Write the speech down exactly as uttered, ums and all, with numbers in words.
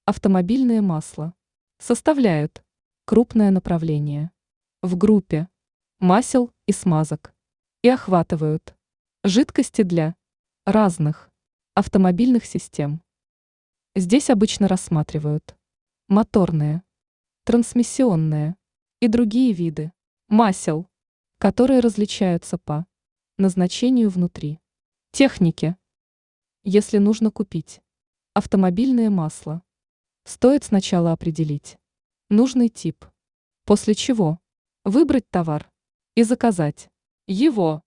Автомобильные масла составляют крупное направление в группе масел и смазок и охватывают жидкости для разных автомобильных систем. Здесь обычно рассматривают моторные, трансмиссионные и другие виды масел, которые различаются по назначению внутри техники. Если нужно купить автомобильное масло, стоит сначала определить нужный тип, после чего выбрать товар и заказать его.